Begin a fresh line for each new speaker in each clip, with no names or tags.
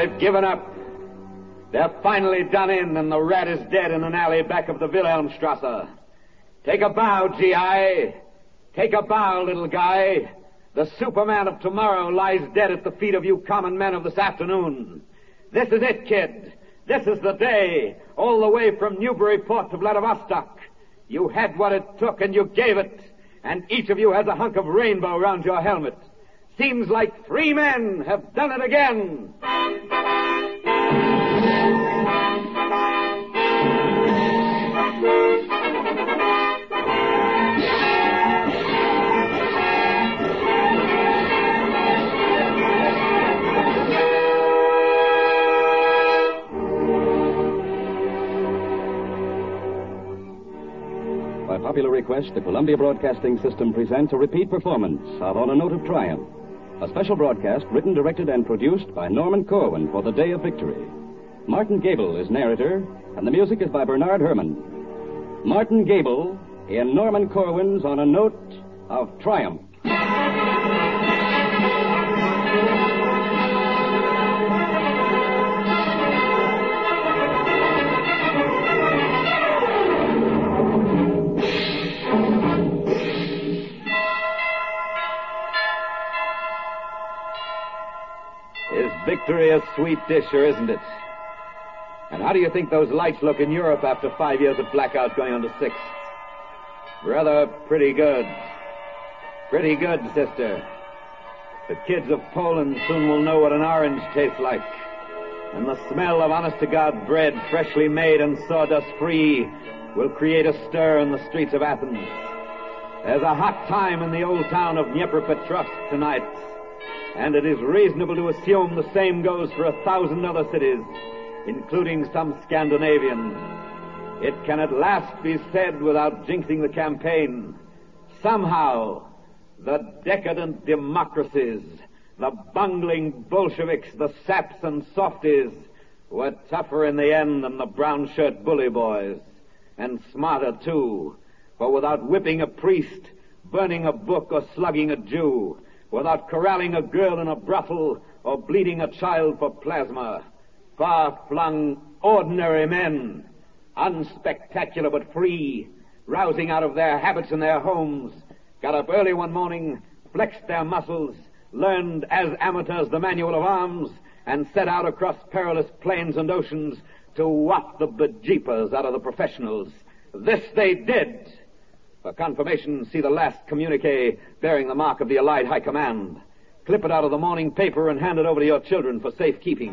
I've given up. They're finally done in, and the rat is dead in an alley back of the Wilhelmstrasse. Take a bow, G.I. Take a bow, little guy. The Superman of tomorrow lies dead at the feet of you common men of this afternoon. This is it, kid. This is the day, all the way from Newburyport to Vladivostok. You had what it took, and you gave it. And each of you has a hunk of rainbow round your helmet. Seems like 3 men have done it again.
By popular request, the Columbia Broadcasting System presents a repeat performance of On a Note of Triumph, a special broadcast written, directed, and produced by Norman Corwin for the Day of Victory. Martin Gable is narrator, and the music is by Bernard Herrmann. Martin Gable in Norman Corwin's On a Note of Triumph.
Victory a sweet dish, or isn't it? And how do you think those lights look in Europe after 5 years of blackout going on to 6? Rather pretty good. Pretty good, sister. The kids of Poland soon will know what an orange tastes like. And the smell of honest-to-God bread, freshly made and sawdust-free, will create a stir in the streets of Athens. There's a hot time in the old town of Dnepropetrovsk tonight. And it is reasonable to assume the same goes for 1,000 other cities, including some Scandinavian. It can at last be said without jinxing the campaign. Somehow, the decadent democracies, the bungling Bolsheviks, the saps and softies, were tougher in the end than the brown shirt bully boys. And smarter, too. For without whipping a priest, burning a book, or slugging a Jew, without corralling a girl in a brothel or bleeding a child for plasma, far-flung, ordinary men, unspectacular but free, rousing out of their habits in their homes, got up early one morning, flexed their muscles, learned as amateurs the manual of arms, and set out across perilous plains and oceans to whop the bejeepers out of the professionals. This they did. For confirmation, see the last communique bearing the mark of the Allied High Command. Clip it out of the morning paper and hand it over to your children for safekeeping.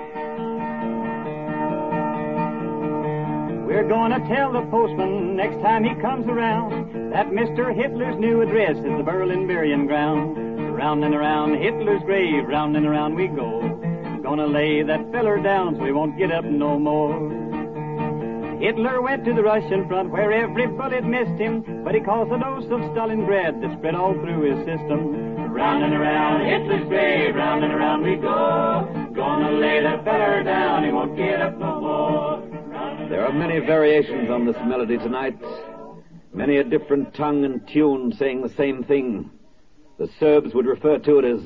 We're gonna tell the postman next time he comes around that Mr. Hitler's new address is the Berlin burying ground. Round and around Hitler's grave, round and around we go. Gonna lay that feller down so he won't get up no more. Hitler went to the Russian front where every bullet missed him, but he caused a dose of Stalingrad that spread all through his system. Round and around Hitler's grave, round and around we go. Gonna lay that feller down, he won't get up no more.
There are many variations on this melody tonight. Many a different tongue and tune saying the same thing. The Serbs would refer to it as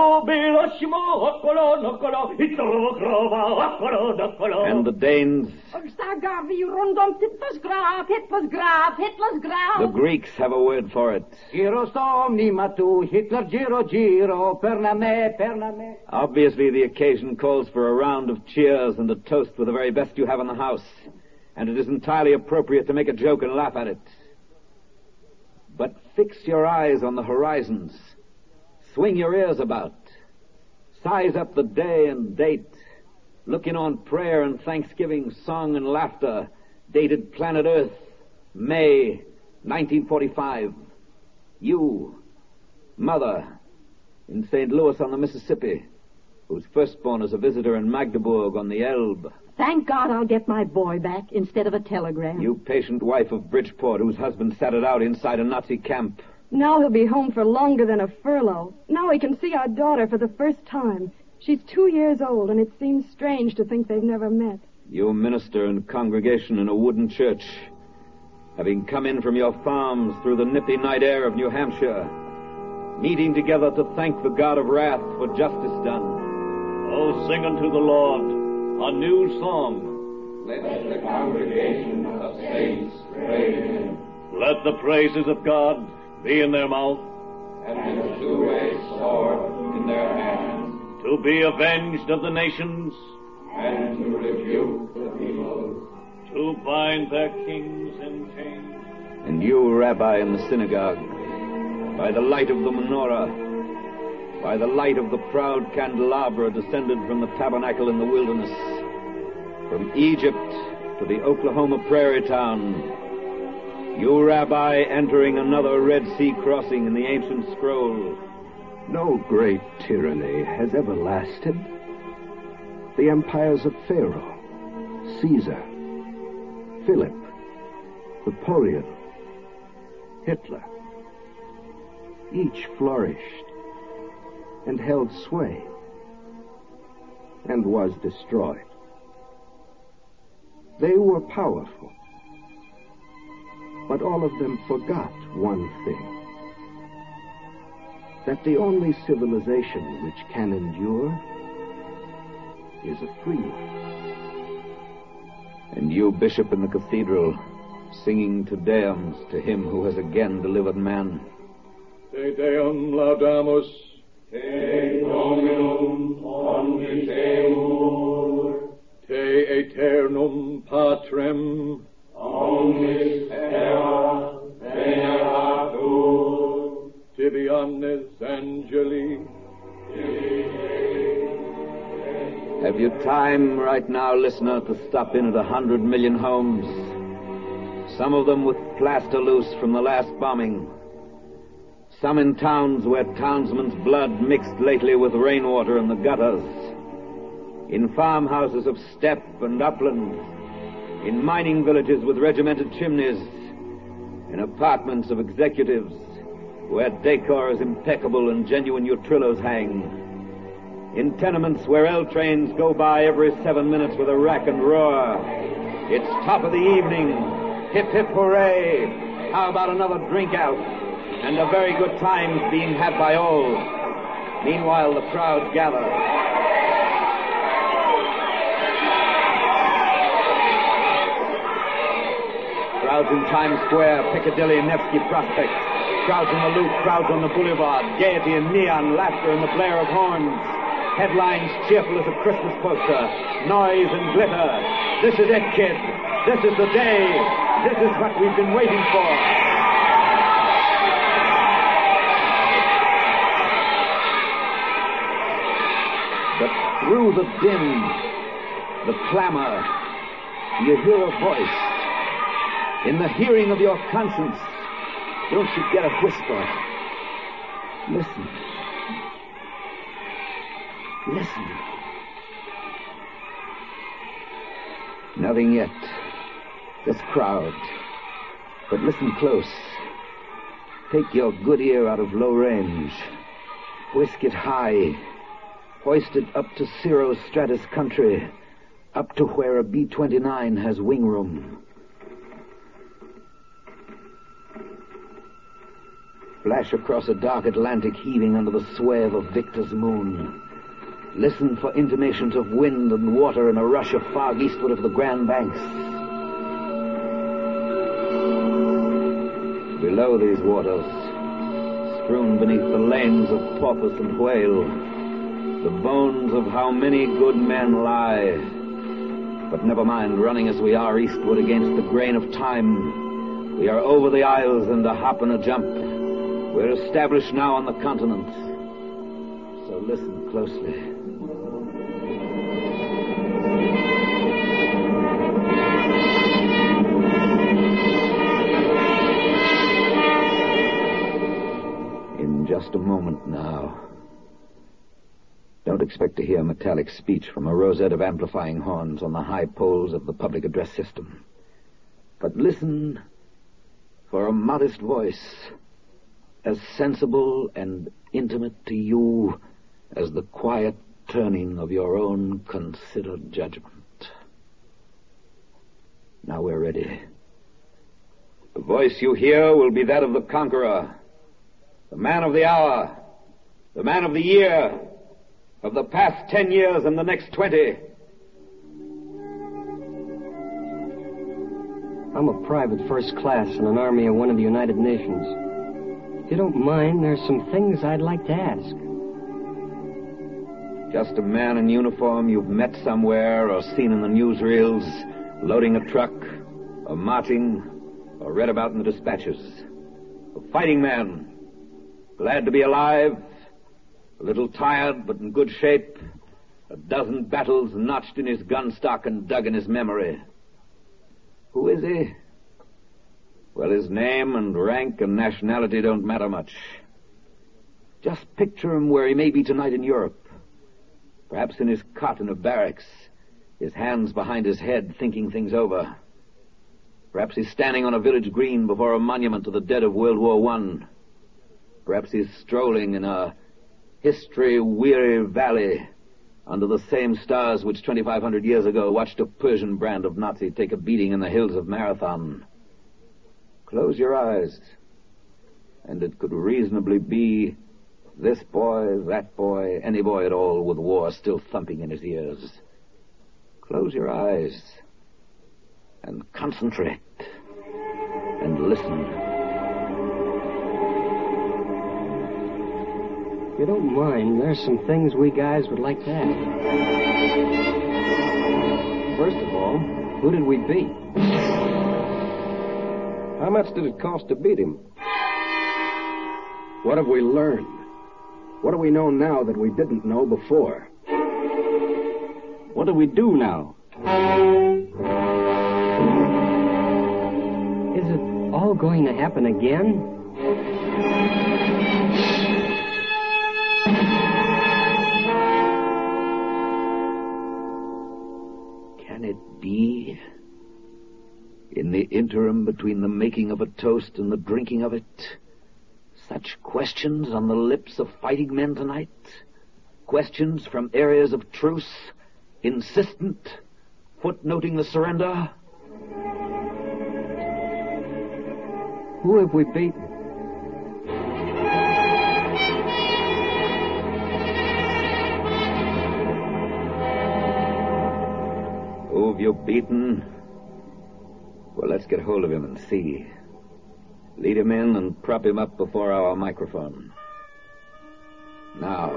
and the Danes. The Greeks have a word for it. Obviously, the occasion calls for a round of cheers and a toast with the very best you have in the house. And it is entirely appropriate to make a joke and laugh at it. But fix your eyes on the horizons. Swing your ears about. Size up the day and date. Look in on prayer and thanksgiving, song and laughter. Dated planet Earth, May 1945. You, mother, in St. Louis on the Mississippi, whose firstborn is a visitor in Magdeburg on the Elbe.
Thank God I'll get my boy back instead of a telegram.
You patient wife of Bridgeport, whose husband sat it out inside a Nazi camp.
Now he'll be home for longer than a furlough. Now we can see our daughter for the first time. She's 2 years old, and it seems strange to think they've never met.
You minister in congregation in a wooden church, having come in from your farms through the nippy night air of New Hampshire, meeting together to thank the God of wrath for justice done.
Oh, sing unto the Lord a new song.
Let the congregation of saints praise him.
Let the praises of God be in their mouth,
and a two-edged sword in their hands,
to be avenged of the nations,
and to rebuke the peoples,
to bind their kings in chains.
And you, Rabbi, in the synagogue, by the light of the menorah, by the light of the proud candelabra descended from the tabernacle in the wilderness, from Egypt to the Oklahoma prairie town, you, Rabbi, entering another Red Sea crossing in the ancient scroll.
No great tyranny has ever lasted. The empires of Pharaoh, Caesar, Philip, Napoleon, Hitler, each flourished and held sway and was destroyed. They were powerful, but all of them forgot one thing: that the only civilization which can endure is a free one.
And you, Bishop in the cathedral, singing Te Deums to him who has again delivered man.
Te Deum laudamus,
Te Dominum omniseor,
Te Aeternum Patrem,
omnis terra veneratur,
Tibi omnes angeli.
Have you time right now, listener, to stop in at 100 million homes? Some of them with plaster loose from the last bombing. Some in towns where townsmen's blood mixed lately with rainwater in the gutters. In farmhouses of steppe and upland. In mining villages with regimented chimneys. In apartments of executives where decor is impeccable and genuine utrillos hang. In tenements where L trains go by every 7 minutes with a rack and roar. It's top of the evening. Hip, hip, hooray. How about another drink out? And a very good time being had by all. Meanwhile, the crowd gather. Crowds in Times Square, Piccadilly, Nevsky Prospect. Crowds in the Loop, crowds on the Boulevard. Gaiety and neon, laughter and the blare of horns. Headlines cheerful as a Christmas poster. Noise and glitter. This is it, kid. This is the day. This is what we've been waiting for. But through the din, the clamor, you hear a voice. In the hearing of your conscience, don't you get a whisper? Listen. Listen. Nothing yet. This crowd. But listen close. Take your good ear out of low range. Whisk it high. Hoist it up to cirrostratus country. Up to where a B-29 has wing room. Flash across a dark Atlantic heaving under the sway of a victor's moon. Listen for intimations of wind and water in a rush of fog eastward of the Grand Banks. Below these waters, strewn beneath the lanes of porpoise and whale, the bones of how many good men lie. But never mind, running as we are eastward against the grain of time, we are over the isles and a hop and a jump. We're established now on the continent. So listen closely. In just a moment now. Don't expect to hear metallic speech from a rosette of amplifying horns on the high poles of the public address system. But listen for a modest voice, as sensible and intimate to you as the quiet turning of your own considered judgment. Now we're ready. The voice you hear will be that of the conqueror, the man of the hour, the man of the year, of the past 10 years and the next 20.
I'm a private first class in an army of one of the United Nations. If you don't mind, there's some things I'd like to ask.
Just a man in uniform you've met somewhere or seen in the newsreels, loading a truck, or marching, or read about in the dispatches. A fighting man, glad to be alive, a little tired but in good shape, a dozen battles notched in his gun stock and dug in his memory. Who is he? Well, his name and rank and nationality don't matter much. Just picture him where he may be tonight in Europe. Perhaps in his cot in a barracks, his hands behind his head, thinking things over. Perhaps he's standing on a village green before a monument to the dead of World War I. Perhaps he's strolling in a history-weary valley under the same stars which 2,500 years ago watched a Persian brand of Nazi take a beating in the hills of Marathon. Close your eyes, and it could reasonably be this boy, that boy, any boy at all with war still thumping in his ears. Close your eyes and concentrate and listen.
If you don't mind, there's some things we guys would like to ask. First of all, who did we beat?
How much did it cost to beat him? What have we learned? What do we know now that we didn't know before?
What do we do now?
Is it all going to happen again?
Can it be? In the interim between the making of a toast and the drinking of it, such questions on the lips of fighting men tonight? Questions from areas of truce, insistent, footnoting the surrender?
Who have we beaten?
Who have you beaten? Well, let's get hold of him and see. Lead him in and prop him up before our microphone. Now,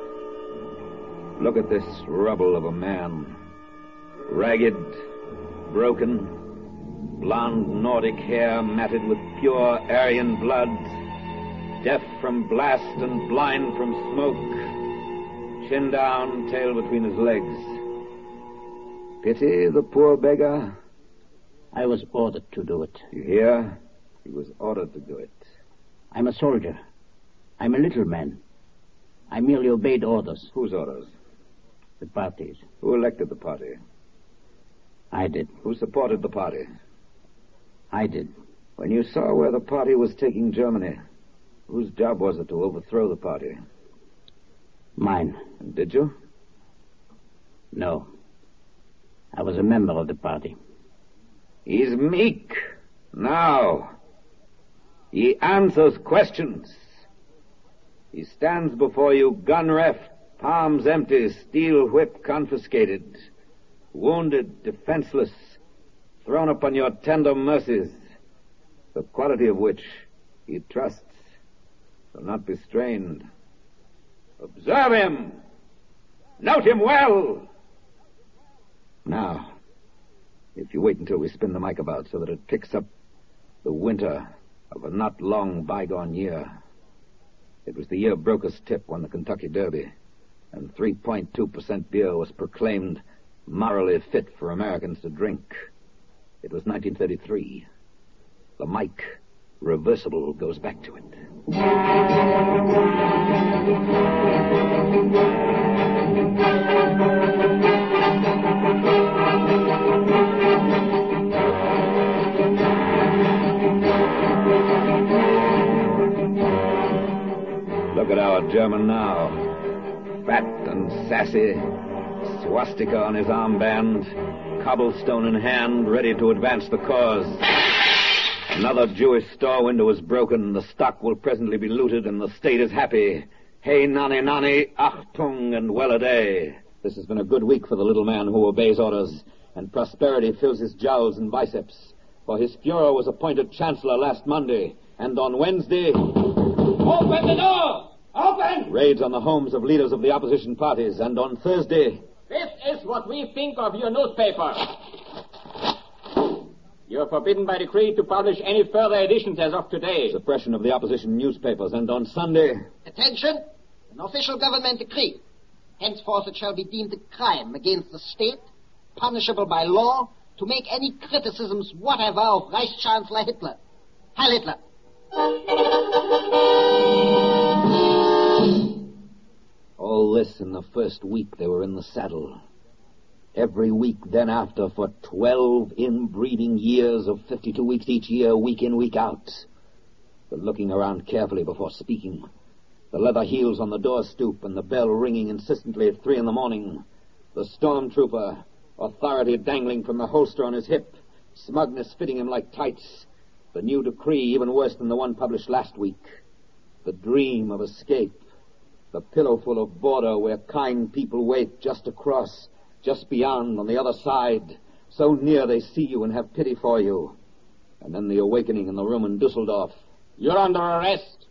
look at this rubble of a man. Ragged, broken, blonde Nordic hair matted with pure Aryan blood, deaf from blast and blind from smoke, chin down, tail between his legs. Pity the poor beggar?
I was ordered to do it.
You hear? He was ordered to do it.
I'm a soldier. I'm a little man. I merely obeyed orders.
Whose orders?
The party's.
Who elected the party?
I did.
Who supported the party?
I did.
When you saw where the party was taking Germany, whose job was it to overthrow the party?
Mine.
And did you?
No. I was a member of the party.
He's meek. Now, he answers questions. He stands before you, gun reft, palms empty, steel whip confiscated, wounded, defenseless, thrown upon your tender mercies, the quality of which he trusts will not be strained. Observe him. Note him well. Now, if you wait until we spin the mic about so that it picks up the winter of a not long bygone year. It was the year Broker's Tip won the Kentucky Derby, and 3.2% beer was proclaimed morally fit for Americans to drink. It was 1933. The mic, reversible, goes back to it. Look at our German now. Fat and sassy, swastika on his armband, cobblestone in hand, ready to advance the cause. Another Jewish store window is broken, the stock will presently be looted, and the state is happy. Hey, nani, nani, Achtung, and well a day. This has been a good week for the little man who obeys orders, and prosperity fills his jowls and biceps. For his Fuhrer was appointed Chancellor last Monday, and on Wednesday...
Open the door! Open!
Raids on the homes of leaders of the opposition parties, and on Thursday...
This is what we think of your newspaper. You're forbidden by decree to publish any further editions as of today.
Suppression of the opposition newspapers, and on Sunday...
Attention! An official government decree. Henceforth it shall be deemed a crime against the state, punishable by law, to make any criticisms whatever of Reichschancellor Hitler. Heil Hitler!
All this in the first week they were in the saddle. Every week then after for 12 inbreeding years of 52 weeks each year, week in, week out. The looking around carefully before speaking. The leather heels on the door stoop and the bell ringing insistently at 3 a.m. The stormtrooper, authority dangling from the holster on his hip, smugness fitting him like tights. The new decree even worse than the one published last week. The dream of escape. The pillowful of border where kind people wait just across, just beyond, on the other side, so near they see you and have pity for you. And then the awakening in the room in Dusseldorf.
You're under arrest.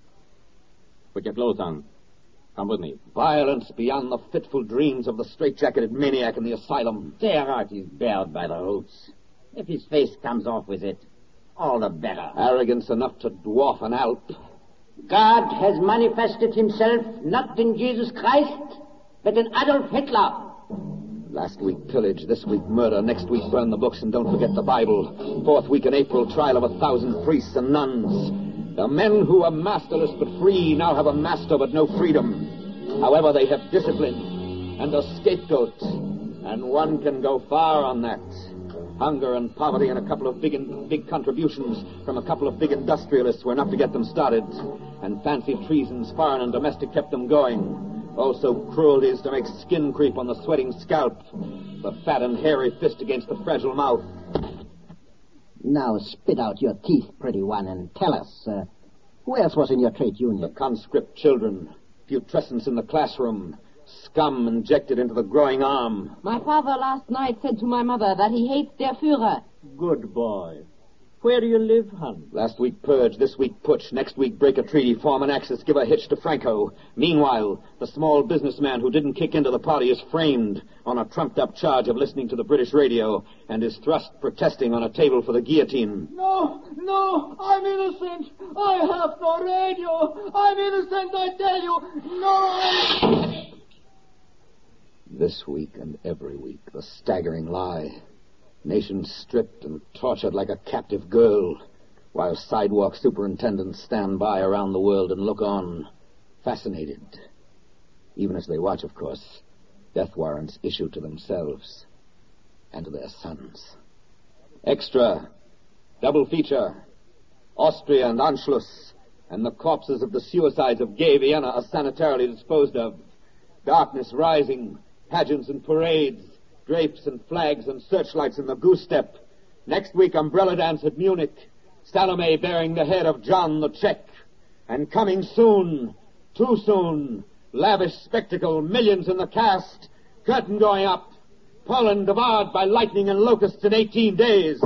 Put your clothes on. Come with me.
Violence beyond the fitful dreams of the straitjacketed maniac in the asylum.
Teilhard is bared by the roots. If his face comes off with it, all the better.
Arrogance enough to dwarf an Alp.
God has manifested himself not in Jesus Christ, but in Adolf Hitler.
Last week pillage, this week murder, next week burn the books and don't forget the Bible. 4th week in April, trial of 1,000 priests and nuns. The men who were masterless but free now have a master but no freedom. However, they have discipline and a scapegoat, and one can go far on that. Hunger and poverty and a couple of big contributions from a couple of big industrialists were enough to get them started. And fancy treasons, foreign and domestic, kept them going. Also cruelties to make skin creep on the sweating scalp. The fat and hairy fist against the fragile mouth.
Now spit out your teeth, pretty one, and tell us, who else was in your trade union?
The conscript children. Putrescence in the classroom. Scum injected into the growing arm.
My father last night said to my mother that he hates der Führer.
Good boy. Where do you live, hon?
Last week purge, this week putsch, next week break a treaty, form an axis, give a hitch to Franco. Meanwhile, the small businessman who didn't kick into the party is framed on a trumped-up charge of listening to the British radio and is thrust protesting on a table for the guillotine.
No, I'm innocent. I have no radio. I'm innocent, I tell you. No.
This week and every week, the staggering lie. Nations stripped and tortured like a captive girl, while sidewalk superintendents stand by around the world and look on, fascinated. Even as they watch, of course, death warrants issued to themselves and to their sons. Extra, double feature, Austria and Anschluss, and the corpses of the suicides of gay Vienna are sanitarily disposed of. Darkness rising, pageants and parades, drapes and flags and searchlights in the goose step. Next week, umbrella dance at Munich. Salome bearing the head of John the Czech. And coming soon, too soon, lavish spectacle, millions in the cast, curtain going up, Poland devoured by lightning and locusts in 18 days.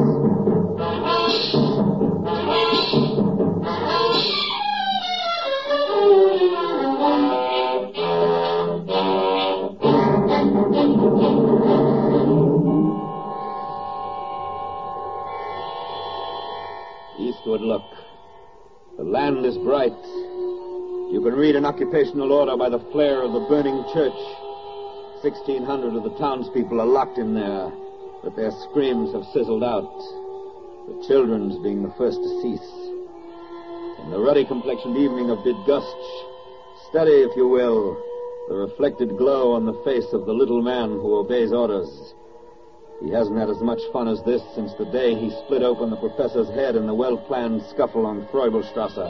Eastward look. The land is bright. You can read an occupational order by the flare of the burning church. 1,600 of the townspeople are locked in there, but their screams have sizzled out, the children's being the first to cease. In the ruddy-complexioned evening of Bydgoszcz, study, if you will, the reflected glow on the face of the little man who obeys orders. He hasn't had as much fun as this since the day he split open the professor's head in the well-planned scuffle on Freubelstrasse.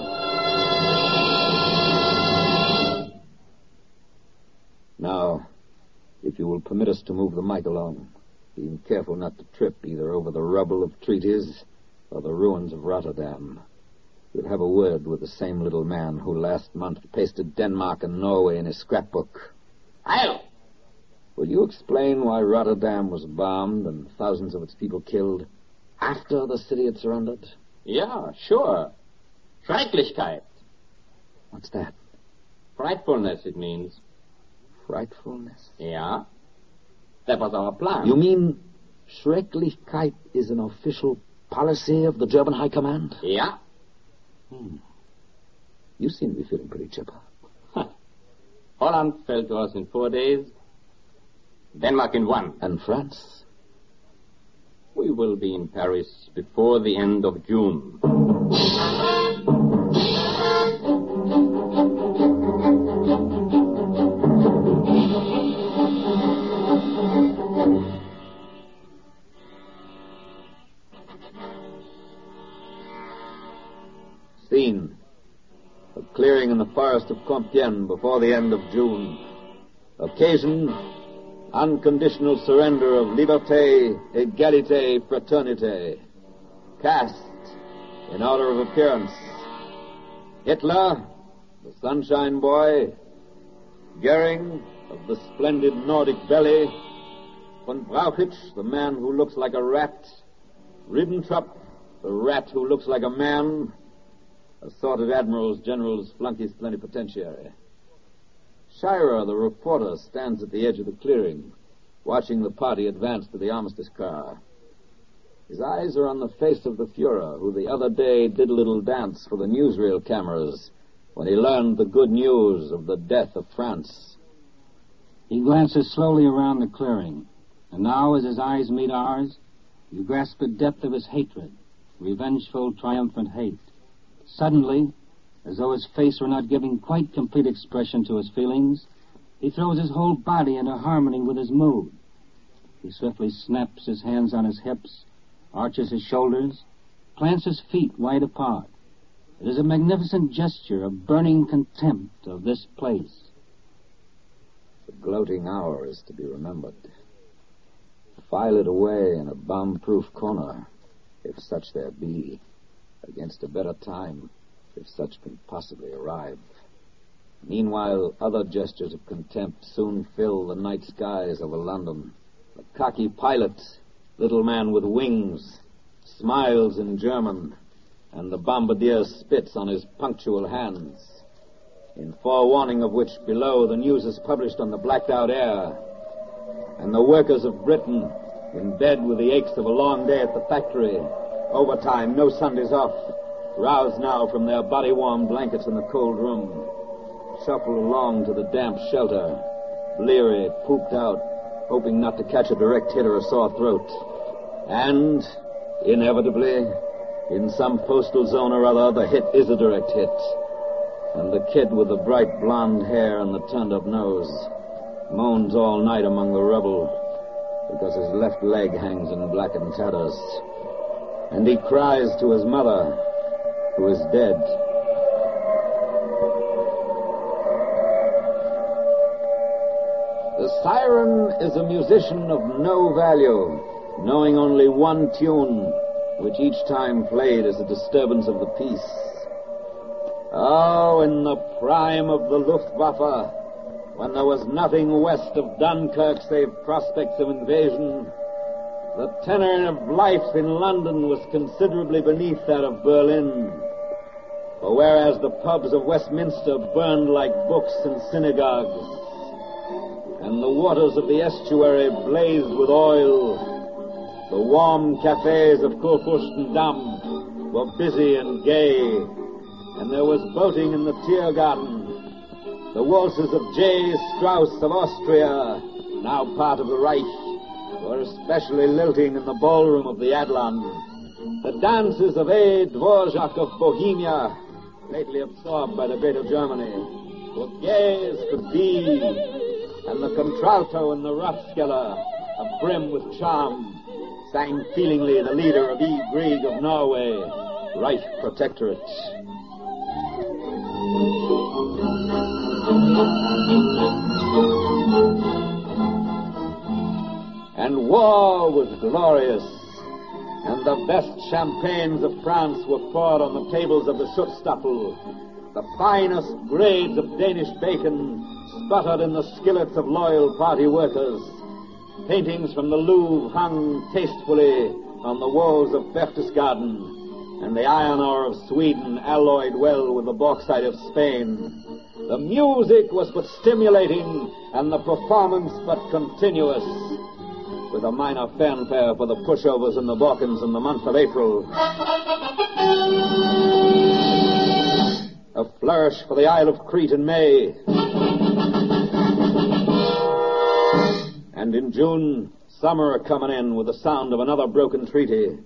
Now, if you will permit us to move the mic along, being careful not to trip either over the rubble of treaties or the ruins of Rotterdam. You'll have a word with the same little man who last month pasted Denmark and Norway in his scrapbook.
Heil!
Will you explain why Rotterdam was bombed and thousands of its people killed after the city had surrendered?
Yeah, sure. Schrecklichkeit.
What's that?
Frightfulness, it means.
Frightfulness?
Yeah. That was our plan.
You mean Schrecklichkeit is an official policy of the German High Command?
Yeah.
You seem to be feeling pretty chipper.
Holland fell to us in 4 days. Denmark in 1.
And France?
We will be in Paris before the end of June.
Scene. A clearing in the forest of Compiègne before the end of June. Occasion, unconditional surrender of liberté, égalité, fraternité. Cast, in order of appearance, Hitler, the sunshine boy, Goering, of the splendid Nordic belly, von Brauchitsch, the man who looks like a rat, Ribbentrop, the rat who looks like a man, assorted admirals, generals, flunkies, plenipotentiary. Schirra, the reporter, stands at the edge of the clearing, watching the party advance to the armistice car. His eyes are on the face of the Fuhrer, who the other day did a little dance for the newsreel cameras when he learned the good news of the death of France.
He glances slowly around the clearing, and now, as his eyes meet ours, you grasp the depth of his hatred, revengeful, triumphant hate. Suddenly, as though his face were not giving quite complete expression to his feelings, he throws his whole body into harmony with his mood. He swiftly snaps his hands on his hips, arches his shoulders, plants his feet wide apart. It is a magnificent gesture of burning contempt of this place.
The gloating hour is to be remembered. File it away in a bomb-proof corner, if such there be, against a better time, if such can possibly arrive. Meanwhile, other gestures of contempt soon fill the night skies over London. The cocky pilot, little man with wings, smiles in German, and the bombardier spits on his punctual hands, in forewarning of which below the news is published on the blacked-out air, and the workers of Britain, in bed with the aches of a long day at the factory, overtime, no Sundays off, roused now from their body-warm blankets in the cold room, shuffle along to the damp shelter, bleary, pooped out, hoping not to catch a direct hit or a sore throat. And, inevitably, in some postal zone or other, the hit is a direct hit. And the kid with the bright blonde hair and the turned-up nose moans all night among the rubble because his left leg hangs in blackened tatters. And he cries to his mother, who is dead. The siren is a musician of no value, knowing only one tune, which each time played is a disturbance of the peace. Oh, in the prime of the Luftwaffe, when there was nothing west of Dunkirk save prospects of invasion, the tenor of life in London was considerably beneath that of Berlin. For whereas the pubs of Westminster burned like books and synagogues, and the waters of the estuary blazed with oil, the warm cafes of Kurfürstendamm were busy and gay, and there was boating in the Tiergarten. The waltzes of J. Strauss of Austria, now part of the Reich, were especially lilting in the ballroom of the Adlon. The dances of A. Dvorak of Bohemia, lately absorbed by the fate of Germany, were gay as could be, and the contralto in the Rathskeller, abrim with charm, sang feelingly the leader of E. Grieg of Norway, Reich Protectorate. And war was glorious, and the best champagnes of France were poured on the tables of the Schutzstaffel. The finest grades of Danish bacon sputtered in the skillets of loyal party workers. Paintings from the Louvre hung tastefully on the walls of Berchtesgaden, and the iron ore of Sweden alloyed well with the bauxite of Spain. The music was but stimulating, and the performance but continuous, with a minor fanfare for the pushovers in the Balkans in the month of April. A flourish for the Isle of Crete in May. And in June, summer coming in with the sound of another broken treaty.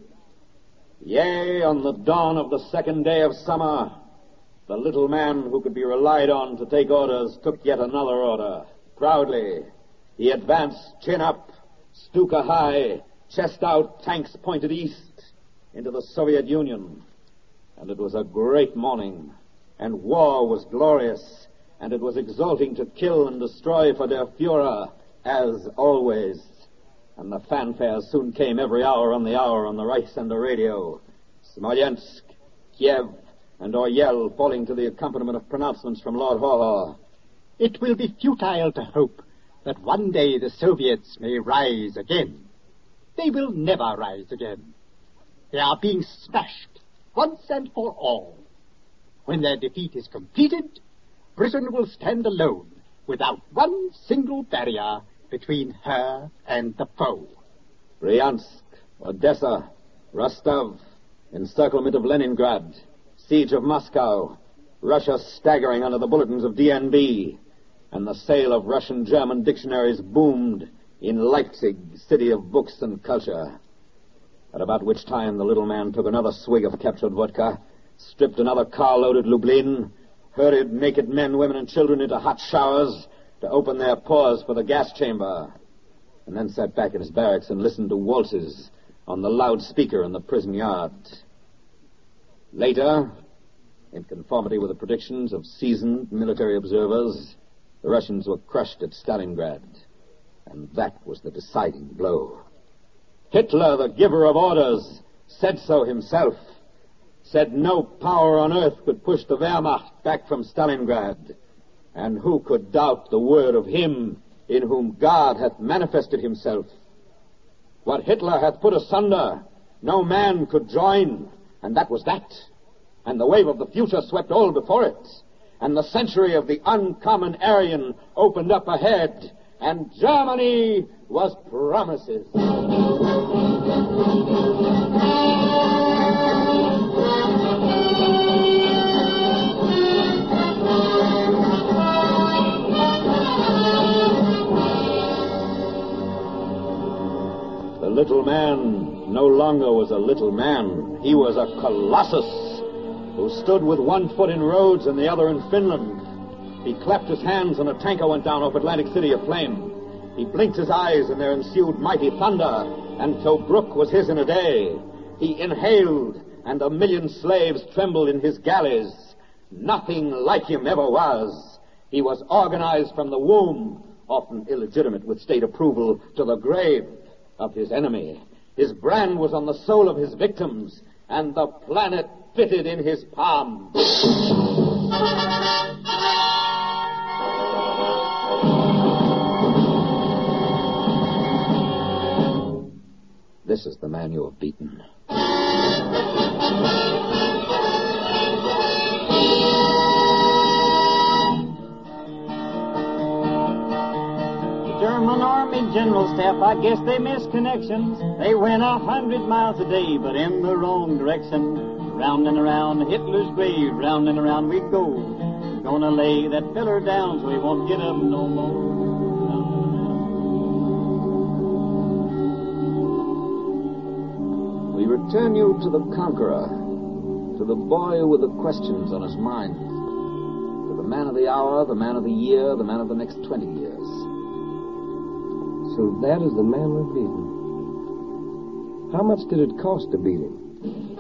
Yea, on the dawn of the second day of summer, the little man who could be relied on to take orders took yet another order. Proudly, he advanced, chin up, Stuka high, chest out, tanks pointed east, into the Soviet Union. And it was a great morning, and war was glorious, and it was exulting to kill and destroy for der Führer, as always. And the fanfare soon came every hour on the Reichssender radio. Smolensk, Kiev, and Oryel falling to the accompaniment of pronouncements from Lord Haw-Haw.
It will be futile to hope that one day the Soviets may rise again. They will never rise again. They are being smashed once and for all. When their defeat is completed, Britain will stand alone without one single barrier between her and the foe.
Bryansk, Odessa, Rostov, encirclement of Leningrad, siege of Moscow, Russia staggering under the bulletins of DNB, and the sale of Russian-German dictionaries boomed in Leipzig, city of books and culture. At about which time the little man took another swig of captured vodka, stripped another car-loaded Lublin, herded naked men, women, and children into hot showers to open their pores for the gas chamber, and then sat back in his barracks and listened to waltzes on the loudspeaker in the prison yard. Later, in conformity with the predictions of seasoned military observers, the Russians were crushed at Stalingrad, and that was the deciding blow. Hitler, the giver of orders, said so himself, said no power on earth could push the Wehrmacht back from Stalingrad, and who could doubt the word of him in whom God hath manifested himself? What Hitler hath put asunder, no man could join, and that was that. And the wave of the future swept all before it, and the century of the uncommon Aryan opened up ahead, and Germany was promises. The little man no longer was a little man. He was a colossus who stood with one foot in Rhodes and the other in Finland. He clapped his hands and a tanker went down off Atlantic City aflame. He blinked his eyes and there ensued mighty thunder, and Tobruk was his in a day. He inhaled, and 1 million slaves trembled in his galleys. Nothing like him ever was. He was organized from the womb, often illegitimate with state approval, to the grave of his enemy. His brand was on the soul of his victims, and the planet fitted in his palm. This is the man you have beaten.
German Army General Staff, I guess they missed connections. They went 100 miles a day, but in the wrong direction. Round and around Hitler's grave, round and around we go. Gonna lay that feller down so he won't get up no more.
We return you to the conqueror, to the boy with the questions on his mind, to the man of the hour, the man of the year, the man of the next 20 years.
So that is the man we're beating. How much did it cost to beat him?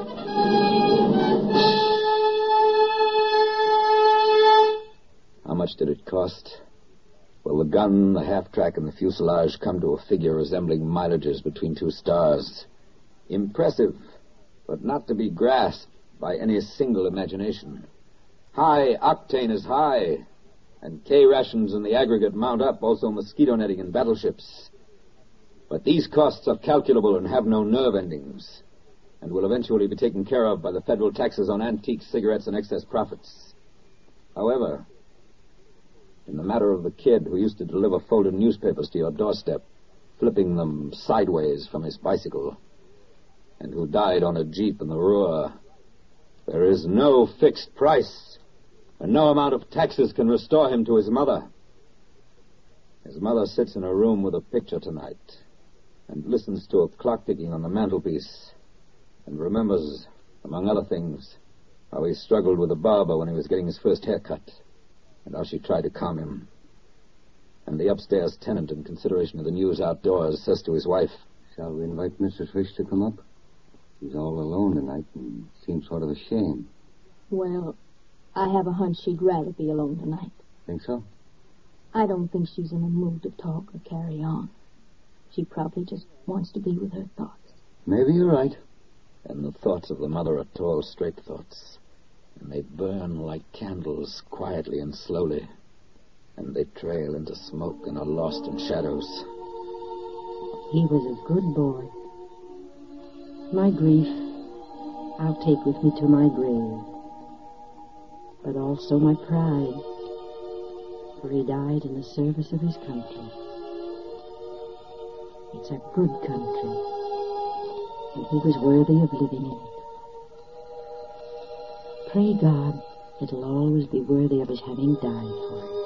How much did it cost? Well, the gun, the half-track, and the fuselage come to a figure resembling mileages between two stars.
Impressive, but not to be grasped by any single imagination. High octane is high, and K rations in the aggregate mount up, also mosquito netting and battleships. But these costs are calculable and have no nerve endings, and will eventually be taken care of by the federal taxes on antique cigarettes and excess profits. However, in the matter of the kid who used to deliver folded newspapers to your doorstep, flipping them sideways from his bicycle, and who died on a jeep in the Ruhr, there is no fixed price, and no amount of taxes can restore him to his mother. His mother sits in a room with a picture tonight, and listens to a clock ticking on the mantelpiece, and remembers, among other things, how he struggled with a barber when he was getting his first haircut, and how she tried to calm him. And the upstairs tenant, in consideration of the news outdoors, says to his wife,
"Shall we invite Mrs. Fish to come up? She's all alone tonight and seems sort of ashamed."
Well, I have a hunch she'd rather be alone tonight.
Think so?
I don't think she's in a mood to talk or carry on. She probably just wants to be with her thoughts.
Maybe you're right.
And the thoughts of the mother are tall, straight thoughts. And they burn like candles, quietly and slowly. And they trail into smoke and are lost in shadows.
He was a good boy. My grief, I'll take with me to my grave. But also my pride, for he died in the service of his country. It's a good country, and he was worthy of living in it. Pray God it'll always be worthy of his having died for it.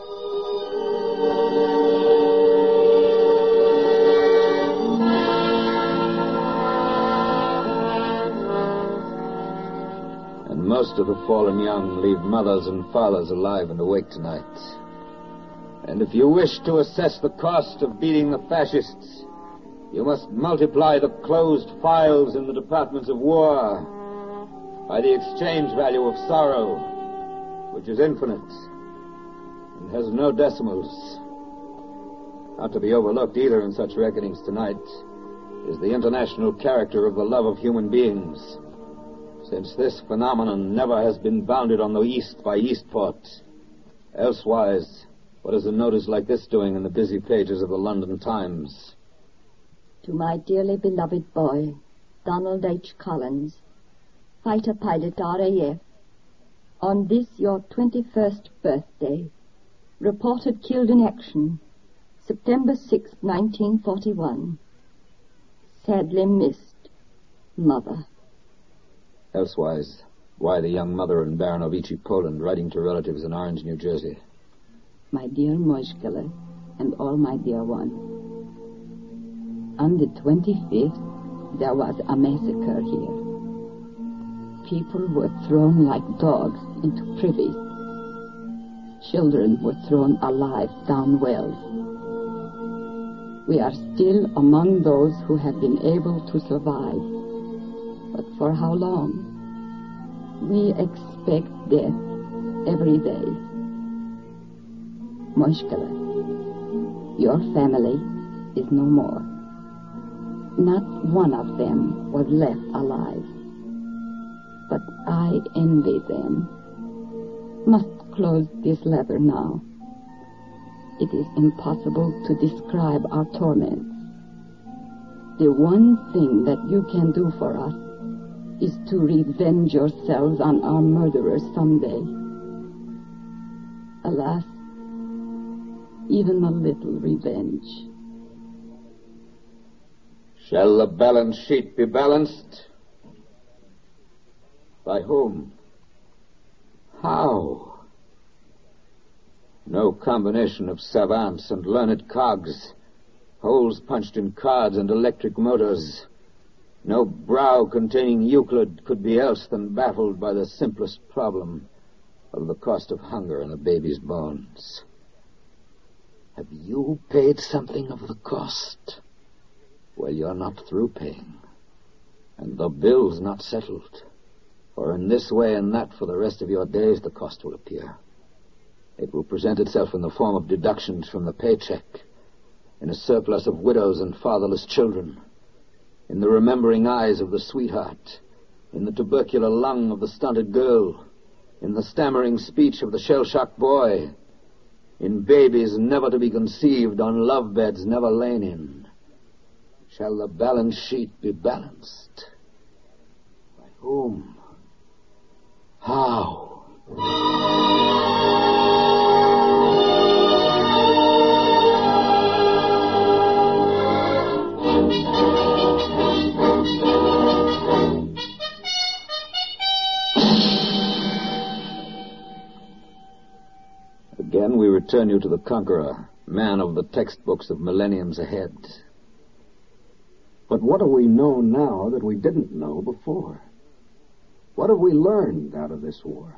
And most of the fallen young leave mothers and fathers alive and awake tonight. And if you wish to assess the cost of beating the fascists, you must multiply the closed files in the departments of war by the exchange value of sorrow, which is infinite and has no decimals. Not to be overlooked either in such reckonings tonight is the international character of the love of human beings, since this phenomenon never has been bounded on the East by Eastport. Elsewise, what is a notice like this doing in the busy pages of the London Times?
To my dearly beloved boy, Donald H. Collins, fighter pilot RAF, on this your 21st birthday, reported killed in action, September 6, 1941. Sadly missed, Mother.
Elsewise, why the young mother in Baranovici, Poland, writing to relatives in Orange, New Jersey?
My dear Moishkele, and all my dear ones. On the 25th, there was a massacre here. People were thrown like dogs into privies. Children were thrown alive down wells. We are still among those who have been able to survive. But for how long? We expect death every day. Moishkele, your family is no more. Not one of them was left alive. But I envy them. Must close this letter now. It is impossible to describe our torments. The one thing that you can do for us is to revenge yourselves on our murderers someday. Alas, even a little revenge.
Shall the balance sheet be balanced? By whom? How? No combination of savants and learned cogs, holes punched in cards and electric motors. No brow containing Euclid could be else than baffled by the simplest problem of the cost of hunger in a baby's bones. Have you paid something of the cost? Well, you're not through paying, and the bill's not settled. For in this way and that for the rest of your days, the cost will appear. It will present itself in the form of deductions from the paycheck, in a surplus of widows and fatherless children, in the remembering eyes of the sweetheart, in the tubercular lung of the stunted girl, in the stammering speech of the shell-shocked boy, in babies never to be conceived on love beds never lain in. Shall the balance sheet be balanced? By whom? How? Again, we return you to the conqueror, man of the textbooks of millenniums ahead.
But what do we know now that we didn't know before? What have we learned out of this war?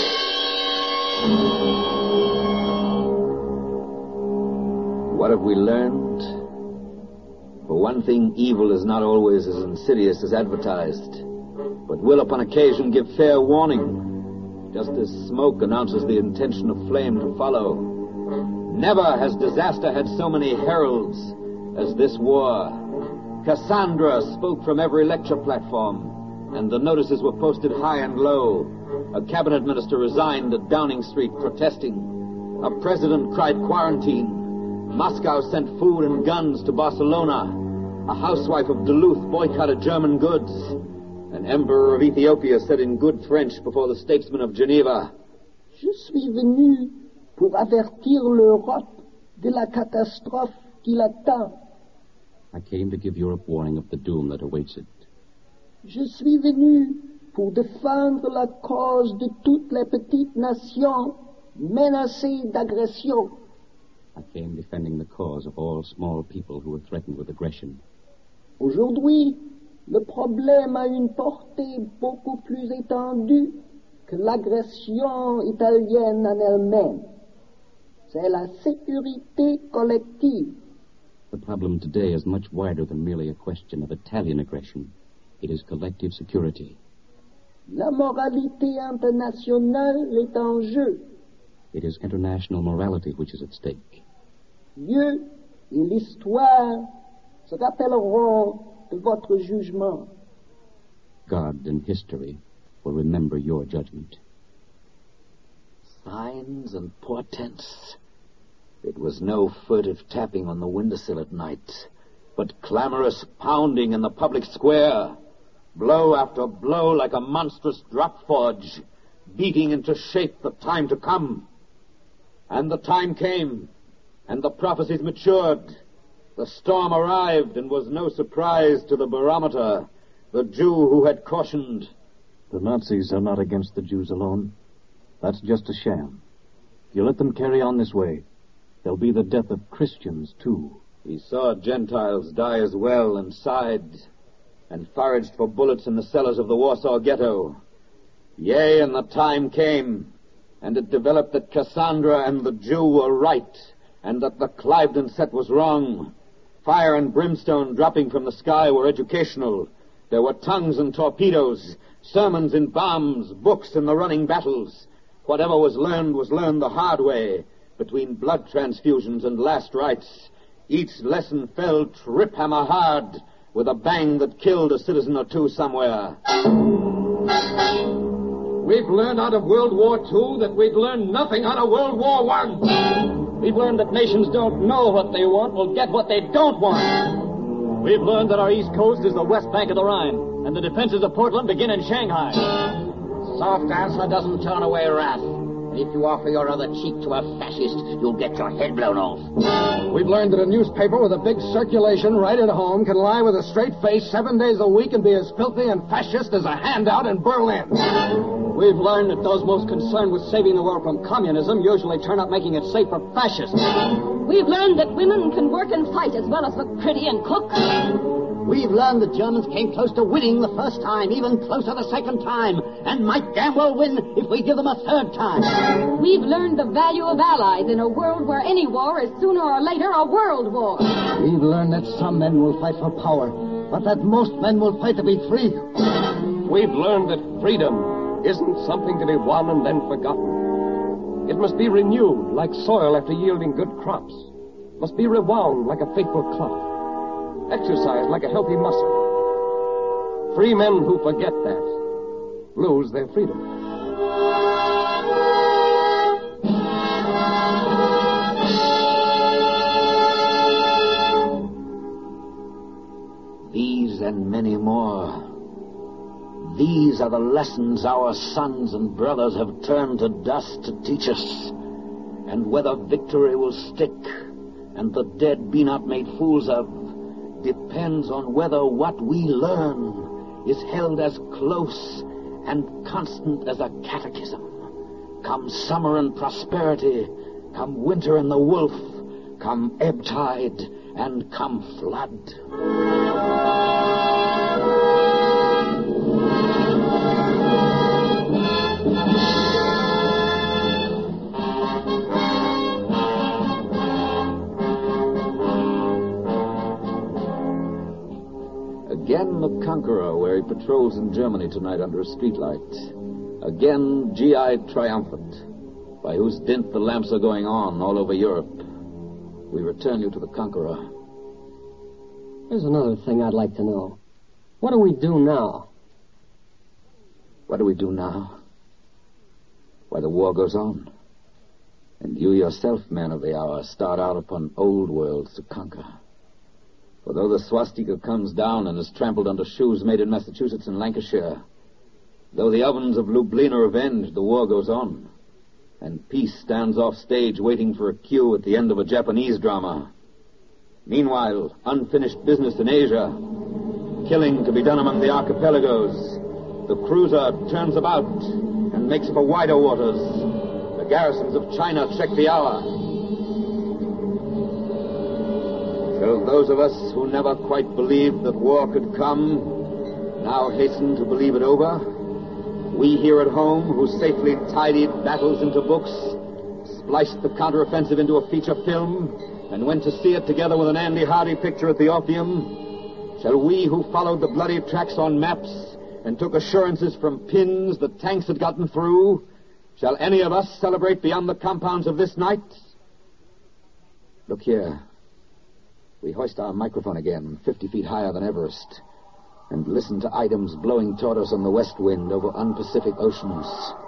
What have we learned? For one thing, evil is not always as insidious as advertised, but will upon occasion give fair warning, just as smoke announces the intention of flame to follow. Never has disaster had so many heralds as this war. Cassandra spoke from every lecture platform, and the notices were posted high and low. A cabinet minister resigned at Downing Street protesting. A president cried quarantine. Moscow sent food and guns to Barcelona. A housewife of Duluth boycotted German goods. An emperor of Ethiopia said in good French before the statesmen of Geneva,
Je suis venu pour avertir l'Europe de la catastrophe qui l'attend.
I came to give Europe warning of the doom that awaits it.
Je suis venu pour défendre la cause de toutes les petites nations menacées d'agression.
I came defending the cause of all small people who were threatened with aggression.
Aujourd'hui, le problème a une portée beaucoup plus étendue que l'agression italienne en elle-même. C'est la sécurité collective.
The problem today is much wider than merely a question of Italian aggression. It is collective security.
La moralité internationale est en jeu.
It is international morality which is at stake.
Dieu et l'histoire se rappelleront de votre jugement.
God and history will remember your judgment.
Signs and portents. It was no furtive tapping on the windowsill at night, but clamorous pounding in the public square, blow after blow like a monstrous drop forge, beating into shape the time to come. And the time came, and the prophecies matured. The storm arrived, and was no surprise to the barometer, the Jew who had cautioned.
The Nazis are not against the Jews alone. That's just a sham. If you let them carry on this way, there'll be the death of Christians, too.
He saw Gentiles die as well, and sighed, and foraged for bullets in the cellars of the Warsaw Ghetto. Yea, and the time came, and it developed that Cassandra and the Jew were right, and that the Cliveden set was wrong. Fire and brimstone dropping from the sky were educational. There were tongues and torpedoes, sermons in bombs, books in the running battles. Whatever was learned the hard way, between blood transfusions and last rites. Each lesson fell trip-hammer hard, with a bang that killed a citizen or two somewhere.
We've learned out of World War II that we've learned nothing out of World War I.
We've learned that nations don't know what they want will get what they don't want. We've learned that our East Coast is the west bank of the Rhine, and the defenses of Portland begin in Shanghai.
Soft answer doesn't turn away wrath. And if you offer your other cheek to a fascist, you'll get your head blown off.
We've learned that a newspaper with a big circulation right at home can lie with a straight face 7 days a week and be as filthy and fascist as a handout in Berlin.
We've learned that those most concerned with saving the world from communism usually turn up making it safe for fascists.
We've learned that women can work and fight as well as look pretty and cook.
We've learned the Germans came close to winning the first time, even closer the second time, and might damn well win if we give them a third time.
We've learned the value of allies in a world where any war is sooner or later a world war.
We've learned that some men will fight for power, but that most men will fight to be free.
We've learned that freedom isn't something to be won and then forgotten. It must be renewed like soil after yielding good crops. Must be rewound like a faithful clock. Exercised like a healthy muscle.
Free men who forget that lose their freedom.
These and many more. These are the lessons our sons and brothers have turned to dust to teach us. And whether victory will stick and the dead be not made fools of depends on whether what we learn is held as close and constant as a catechism. Come summer and prosperity, come winter and the wolf, come ebb tide and come flood. Again the Conqueror, where he patrols in Germany tonight under a streetlight. Again G.I. triumphant, by whose dint the lamps are going on all over Europe. We return you to the Conqueror.
There's another thing I'd like to know. What do we do now?
What do we do now? Why, the war goes on. And you yourself, man of the hour, start out upon old worlds to conquer. For though the swastika comes down and is trampled under shoes made in Massachusetts and Lancashire, though the ovens of Lublin are avenged, the war goes on. And peace stands off stage waiting for a cue at the end of a Japanese drama. Meanwhile, unfinished business in Asia, killing to be done among the archipelagos. The cruiser turns about and makes for wider waters. The garrisons of China check the hour. So those of us who never quite believed that war could come now hasten to believe it over. We here at home, who safely tidied battles into books, spliced the counteroffensive into a feature film, and went to see it together with an Andy Hardy picture at the Orpheum, shall we who followed the bloody tracks on maps and took assurances from pins that tanks had gotten through, shall any of us celebrate beyond the compounds of this night? Look here. We hoist our microphone again, 50 feet higher than Everest, and listen to items blowing toward us on the west wind over unpacific oceans.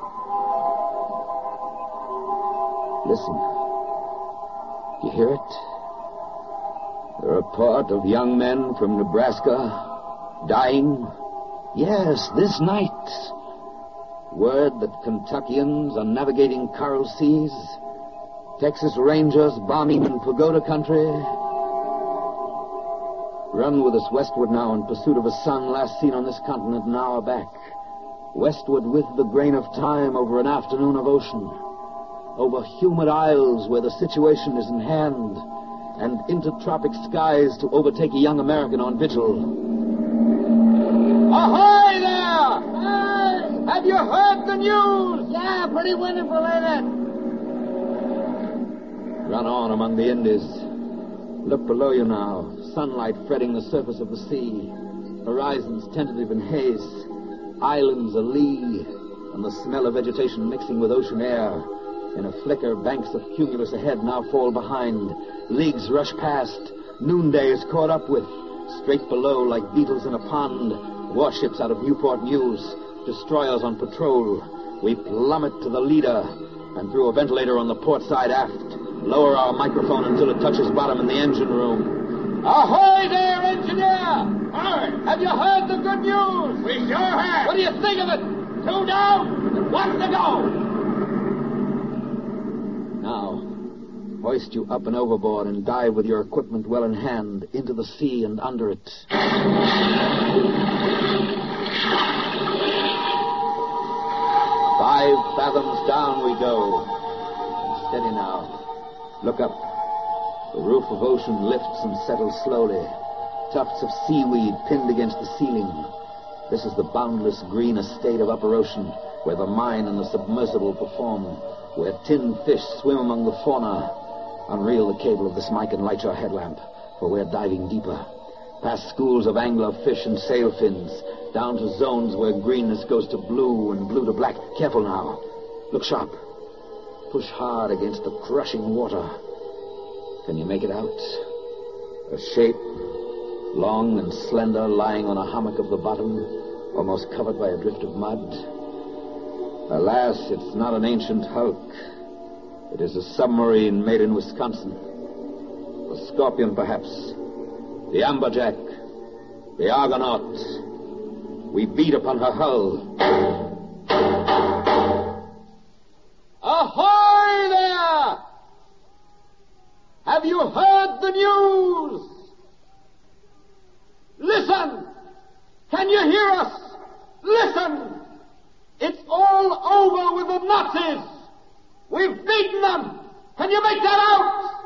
Listen. You hear it? The report of young men from Nebraska dying. Yes, this night. Word that Kentuckians are navigating coral seas. Texas Rangers bombing in pagoda country. Run with us westward now in pursuit of a sun last seen on this continent an hour back. Westward with the grain of time over an afternoon of ocean. Over humid isles where the situation is in hand. And into tropic skies to overtake a young American on vigil. Ahoy there! Hey! Have you heard the news?
Yeah, pretty wonderful, ain't it?
Run on among the Indies. Look below you now. Sunlight fretting the surface of the sea. Horizons tentative in haze. Islands alee. And the smell of vegetation mixing with ocean air. In a flicker, banks of cumulus ahead now fall behind. Leagues rush past. Noonday is caught up with. Straight below, like beetles in a pond. Warships out of Newport News. Destroyers on patrol. We plummet to the leader. And through a ventilator on the port side aft, lower our microphone until it touches bottom in the engine room. Ahoy there, engineer! Hi! Have you heard the good news? We sure have! What do you think of it? 2 down and 1 to go! Now, hoist you up and overboard and dive with your equipment well in hand into the sea and under it. 5 fathoms down we go. Steady now. Look up. The roof of ocean lifts and settles slowly. Tufts of seaweed pinned against the ceiling. This is the boundless green estate of upper ocean, where the mine and the submersible perform, where tinned fish swim among the fauna. Unreel the cable of this mic and light your headlamp, for we're diving deeper. Past schools of angler fish and sail fins, down to zones where greenness goes to blue and blue to black. Careful now. Look sharp. Push hard against the crushing water. Can you make it out? A shape long and slender, lying on a hummock of the bottom, almost covered by a drift of mud. Alas, it's not an ancient hulk. It is a submarine made in Wisconsin. The Scorpion, perhaps. The Amberjack. The Argonaut. We beat upon her hull.
Ahoy there! Have you heard the news? Listen! Can you hear us? Listen! It's all over with the Nazis! We've beaten them! Can you make that out?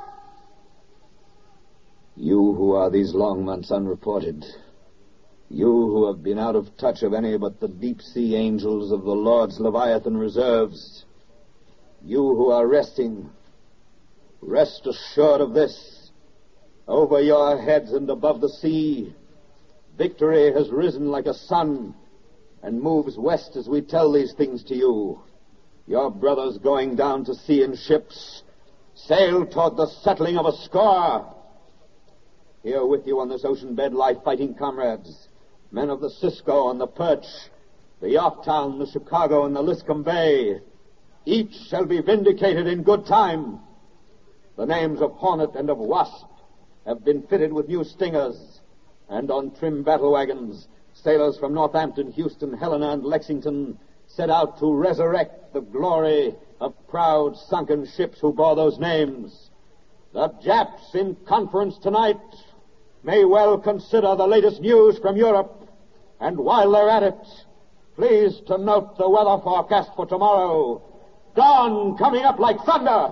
You who are these long months unreported, you who have been out of touch of any but the deep-sea angels of the Lord's Leviathan reserves, you who are resting, rest assured of this. Over your heads and above the sea, victory has risen like a sun and moves west as we tell these things to you. Your brothers going down to sea in ships sail toward the settling of a score. Here with you on this ocean bed lie fighting comrades, men of the Cisco and the Perch, the Yorktown, the Chicago, and the Liscombe Bay. Each shall be vindicated in good time. The names of Hornet and of Wasp have been fitted with new stingers, and on trim battle wagons, sailors from Northampton, Houston, Helena, and Lexington set out to resurrect the glory of proud sunken ships who bore those names. The Japs in conference tonight may well consider the latest news from Europe, and while they're at it, please to note the weather forecast for tomorrow. Dawn coming up like thunder.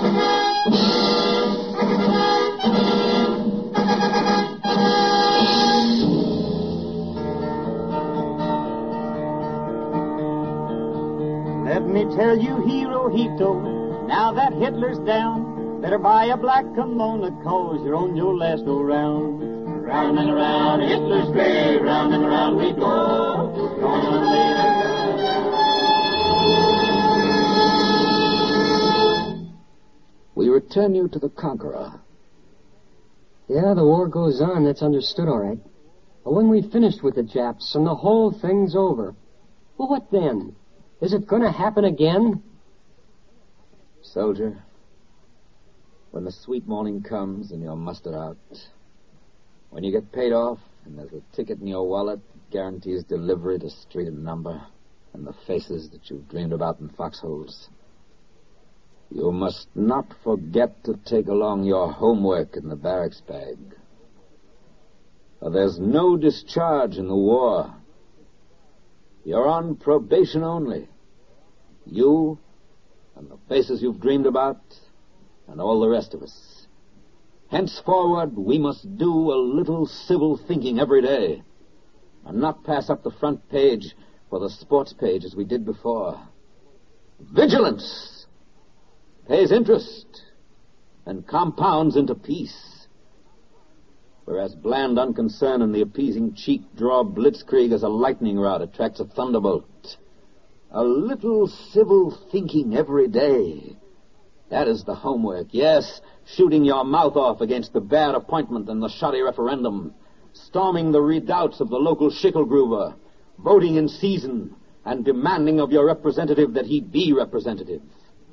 Let me tell you, Hirohito, now that Hitler's down, better buy a black kimono, 'cause you're on your last go-round. Round and around Hitler's grave, round and around we go. Gonna lay
We return you to the Conqueror.
Yeah, the war goes on, that's understood all right. But when we've finished with the Japs and the whole thing's over, well, what then? Is it going to happen again?
Soldier, when the sweet morning comes and you're mustered out, when you get paid off and there's a ticket in your wallet that guarantees delivery to street and number and the faces that you've dreamed about in foxholes, you must not forget to take along your homework in the barracks bag. For there's no discharge in the war. You're on probation only. You and the faces you've dreamed about and all the rest of us. Henceforward, we must do a little civil thinking every day and not pass up the front page for the sports page as we did before. Vigilance pays interest and compounds into peace, whereas bland unconcern and the appeasing cheek draw blitzkrieg as a lightning rod attracts a thunderbolt. A little civil thinking every day. That is the homework. Yes, shooting your mouth off against the bad appointment and the shoddy referendum, storming the redoubts of the local schickelgruber, voting in season, and demanding of your representative that he be representative.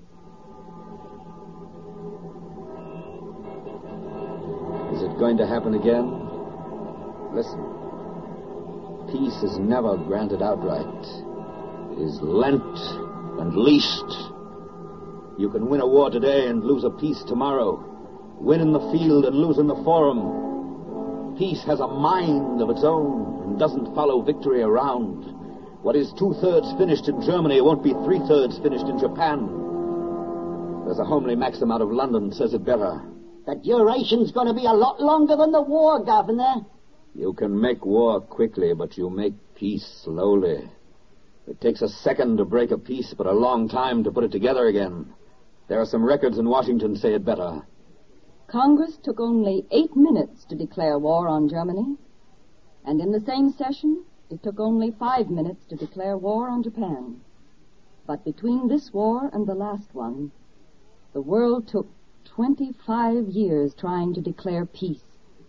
Is it going to happen again? Listen. Peace is never granted outright. It is lent and leased. You can win a war today and lose a peace tomorrow. Win in the field and lose in the forum. Peace has a mind of its own and doesn't follow victory around. What is 2/3 finished in Germany won't be 3/3 finished in Japan. There's a homely maxim out of London says it better.
The duration's going to be a lot longer than the war, Governor.
You can make war quickly, but you make peace slowly. It takes a second to break a peace, but a long time to put it together again. There are some records in Washington say it better.
Congress took only 8 minutes to declare war on Germany, and in the same session, it took only 5 minutes to declare war on Japan. But between this war and the last one, the world took 25 years trying to declare peace.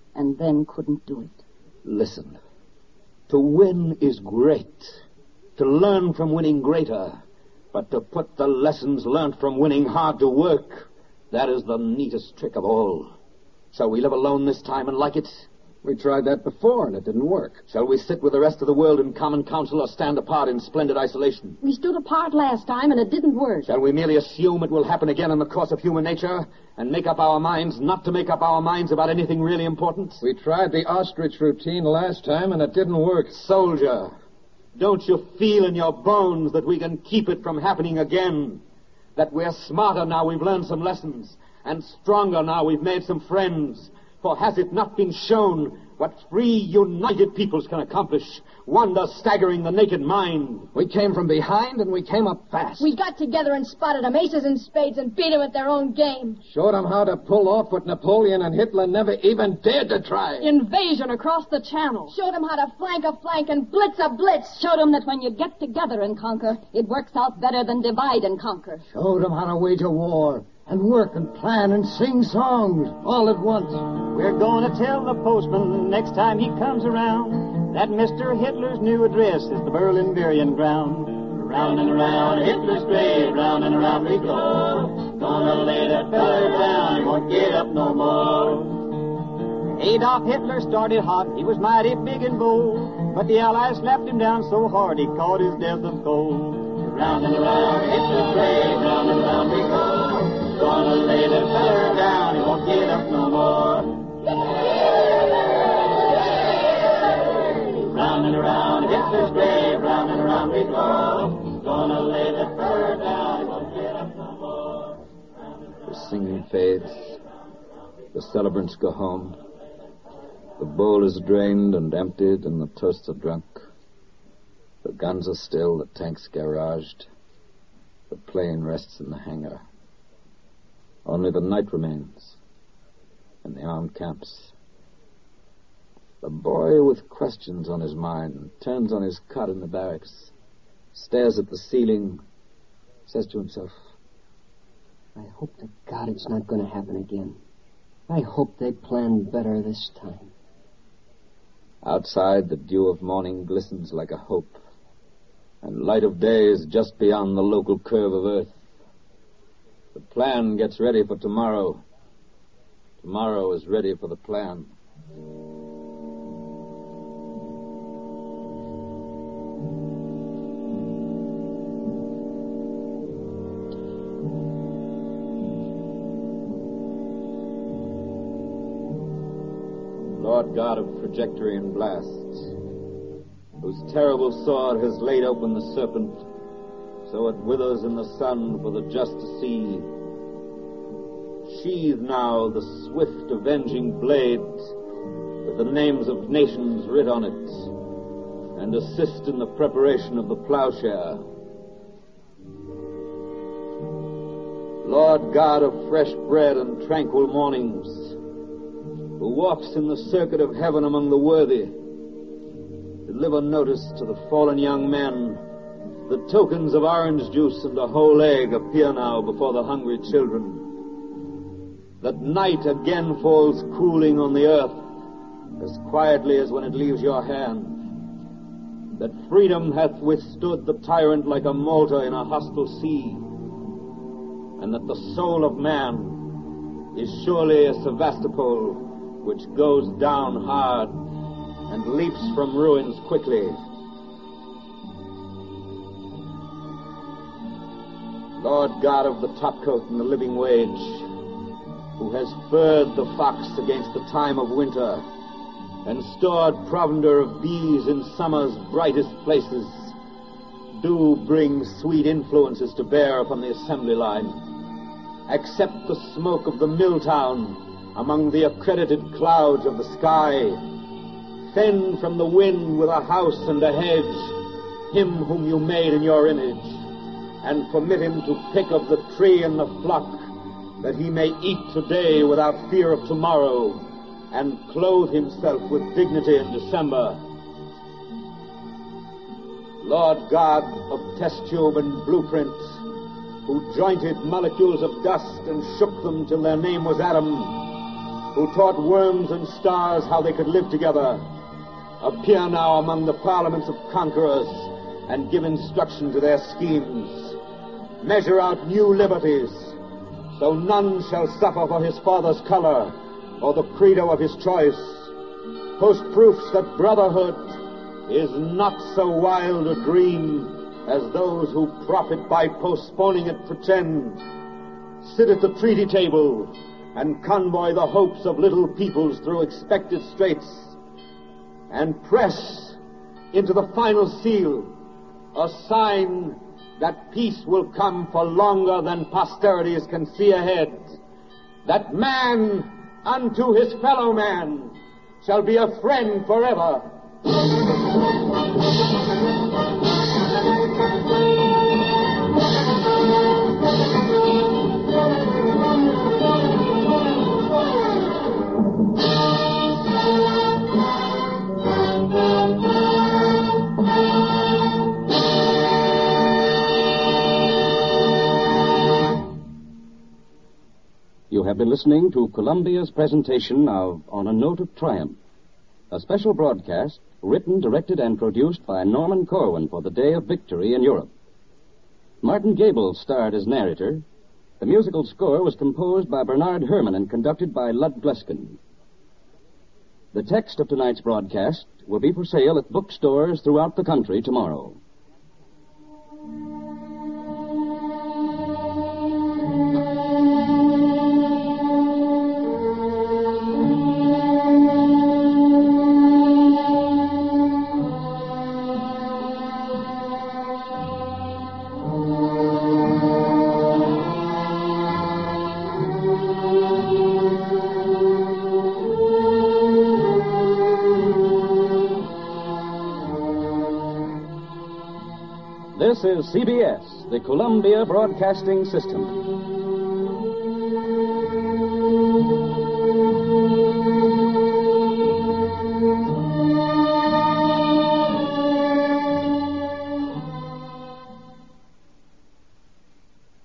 and then couldn't do it.
Listen. To win is great. To learn from winning greater. But to put the lessons learned from winning hard to work, that is the neatest trick of all. Shall we live alone this time and like it?
We tried that before, and it didn't work.
Shall we sit with the rest of the world in common council or stand apart in splendid isolation?
We stood apart last time, and it didn't work.
Shall we merely assume it will happen again in the course of human nature and make up our minds not to make up our minds about anything really important?
We tried the ostrich routine last time, and it didn't work.
Soldier, don't you feel in your bones that we can keep it from happening again? That we're smarter now we've learned some lessons, and stronger now we've made some friends. For has it not been shown what free, united peoples can accomplish? Wonders staggering the naked mind.
We came from behind, and we came up fast.
We got together and spotted them, aces and spades, and beat them at their own game.
Showed them how to pull off what Napoleon and Hitler never even dared to try.
Invasion across the channel.
Showed them how to flank a flank and blitz a blitz. Showed them that when you get together and conquer, it works out better than divide and conquer.
Showed them how to wage a war and work and plan and sing songs all at once.
We're going to tell the postman next time he comes around that Mr. Hitler's new address is the Berlin burying ground. Round and around Hitler's grave, round and around we go. Gonna lay that feller down, he won't get up no more. Adolf Hitler started hot, he was mighty big and bold, but the Allies slapped him down so hard he caught his death of cold. Round and around Hitler's grave, round and around we go. Gonna lay that feller down, he won't get up no more. Round and around Hitler's grave, round and around we go. Gonna lay that feller down, he won't get up no more.
The singing fades. The celebrants go home. The bowl is drained and emptied, and the toasts are drunk. The guns are still, the tanks garaged. The plane rests in the hangar. Only the night remains, and the armed camps. The boy with questions on his mind turns on his cot in the barracks, stares at the ceiling, says to himself,
I hope to God it's not going to happen again. I hope they planned better this time.
Outside, the dew of morning glistens like a hope, and light of day is just beyond the local curve of earth. The plan gets ready for tomorrow. Tomorrow is ready for the plan. Lord God of trajectory and blast, whose terrible sword has laid open the serpent, so it withers in the sun for the just to see. Sheathe now the swift avenging blade with the names of nations writ on it, and assist in the preparation of the plowshare. Lord God of fresh bread and tranquil mornings, who walks in the circuit of heaven among the worthy, deliver notice to the fallen young men. The tokens of orange juice and a whole egg appear now before the hungry children. That night again falls cooling on the earth as quietly as when it leaves your hand. That freedom hath withstood the tyrant like a mortar in a hostile sea. And that the soul of man is surely a Sevastopol which goes down hard and leaps from ruins quickly. Lord God of the topcoat and the living wage, who has furred the fox against the time of winter and stored provender of bees in summer's brightest places, do bring sweet influences to bear upon the assembly line. Accept the smoke of the mill town among the accredited clouds of the sky. Fend from the wind with a house and a hedge him whom you made in your image, and permit him to pick of the tree and the flock, that he may eat today without fear of tomorrow, and clothe himself with dignity in December. Lord God of test tube and blueprint, who jointed molecules of dust and shook them till their name was atom,
who taught worms and stars how they could live together, appear now among the parliaments of conquerors and give instruction to their schemes. Measure out new liberties, so none shall suffer for his father's color or the credo of his choice. Post proofs that brotherhood is not so wild a dream as those who profit by postponing it pretend. Sit at the treaty table and convoy the hopes of little peoples through expected straits, and press into the final seal a sign that peace will come for longer than posterities can see ahead, that man unto his fellow man shall be a friend forever.
You have been listening to Columbia's presentation of On a Note of Triumph, a special broadcast written, directed, and produced by Norman Corwin for the Day of Victory in Europe. Martin Gable starred as narrator. The musical score was composed by Bernard Herrmann and conducted by Lud Gluskin. The text of tonight's broadcast will be for sale at bookstores throughout the country tomorrow. This is CBS, the Columbia Broadcasting System.